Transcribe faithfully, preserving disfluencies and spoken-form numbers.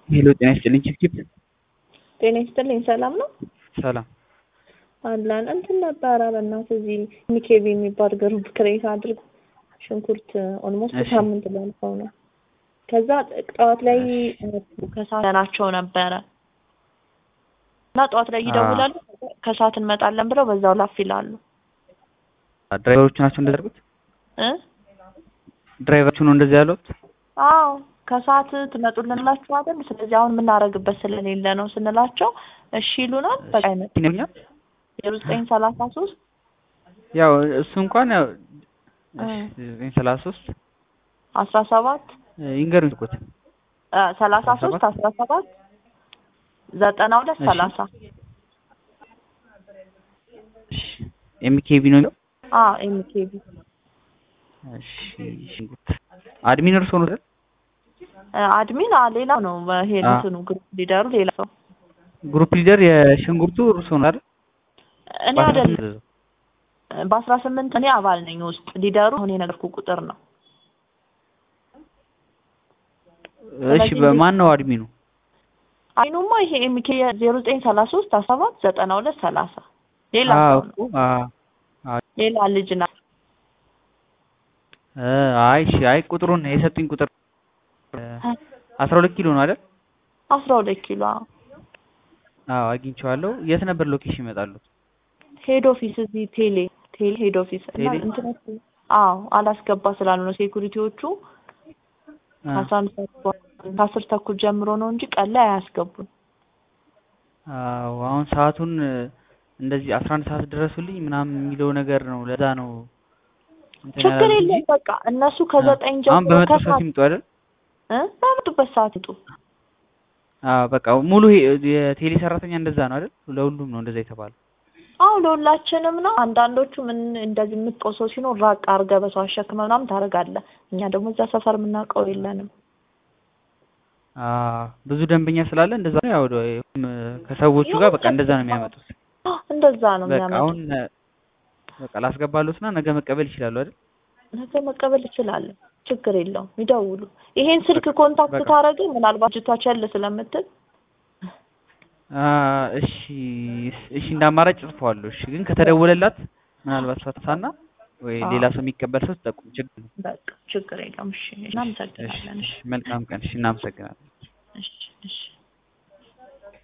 ሄሎ ጤና ይስጥልኝ ቺፕ ጤና ይስጥልኝ ሰላም ነው ሰላም አላን እንትን ነበር በእናትህ እዚህ ሚኬቢ የሚባል ግሩፕ ክሬት አድርጎ ሽንኩርት ኦልሞስት ሳምንት ላልፈው ነው ከዛ ጠዋት ላይ ከሳናቸው ነበር እና ጠዋት ላይ ይደውላሉ ከሰዓት እንመጣለን ብለው በዛው ላፍ ይላሉ ድራይቨሮቹ ናቸው እንደዘርጉት እ ድራይቨሮቹ ነው እንደዚህ ያሉት አዎ ከሰዓት ትመጡልንላችሁ አይደል ስለዚህ አሁን ምን አረግበት ስለሌለ ነው ስንላቸው እሺ ይሉናል በቃ አይመጣም ዜሮ ዘጠኝ ሰላሳ ሶስት ያው እሱ እንኳን ያው ዜሮ ዘጠኝ ሰላሳ ሶስት አስራ ሰባት ይንገሩኝ እኮ ሰላሳ ሶስት አስራ ሰባት ዘጠና ሁለት ሰላሳ ኤምኬቢ ነው አዎ ኤምኬቢ እሺ ሽንኩርት አድሚን እርሶ ነው አድሚን ሌላ ነው በሄዱት ነው ግሩፕ ሊደሩ ሌላ ሰው ግሩፕ ሊደር የሽንኩርቱ እርሶ ነው አይደል እኔ አይደለም በአስራ ስምንት እኔ አባል ነኝ ውስጥ ሊደሩ አሁን የነገርኩ ቁጥር ነው እሺ በማን ነው አድሚኑ አይኑማ ይሄ ኤምኬ ዜሮ ዘጠኝ ሰላሳ ሶስት አስራ ሰባት ዘጠና ሁለት ሰላሳ ሌላ ነው አዎ ሌላ ልጅ ነው አይ እሺ አይ ቁጥሩን የሰጡኝ ቁጥር አስራ ሁለት ኪሎ ነው አይደል አስራ ሁለት ኪሎ አዎ አግኝቼዋለሁ የት ነበር ሎኬሽን ይመጣሉ ሄድ ኦፊስ እዚህ ቴሌ ቴሌ ሄድ ኦፊስ እና እንትን አዎ አላስገባ ስላሉ ነው ሴኩሪቲዎቹ ከአስር ተኩል ጀምሮ ነው እንጂ ቀን ላይ አያስገቡን አዎ አሁን ሰዓቱን እንደዚህ አስራ አንድ ሰዓት ድረሱልኝ ምናምን የሚለው ነገር ነው ለዛ ነው ችግር የለም በቃ እነሱ ከዘጠኝ ጀምሮ ከሰዓት ይምጡ አይደል እ በመጡበት ሰዓት ይጡ አዎ በቃ ሙሉ የቴሌ ሰራተኛ እንደዛ ነው አይደል ለሁሉም ነው እንደዛ የተባለው አዎ ለሁላችንም ነው አንዳንዶቹ ምን እንደዚህ የምትቆሰው ሲኖር ራቅ አርገህ በሰው አሸክመህ ምናምን ታረጋለህ እኛ ደግሞ እዛ ሰፈር የምናውቀው የለንም አዎ ብዙ ደንበኛ ስላለ እንደዛ ነው ያው ከሰዎቹ ጋር በቃ እንደዛ ነው የሚያመጡት እንደዛ ነው የሚያመጡት በቃ አሁን በቃ ላስገባሉትና ነገ መቀበል ይችላሉ አይደል ነገ መቀበል ይችላል ችግር የለውም ይደውሉ ይሄን ስልክ ኮንታክት ታረጋ ምናልባት ጅቷቸል ስለምትል እሺ እሺ እንዳማራጭ ጽፈዋለሁ እሺ ግን ከተደወለላት ምናልባት ፈታና ወይ ሌላ ሰው የሚቀበል ሰው ተጠቁም ችግር በቃ ችግር የለውም እሺ እናመሰግናለን እሺ መልካም ቀን እሺ እናመሰግናለን እሺ እሺ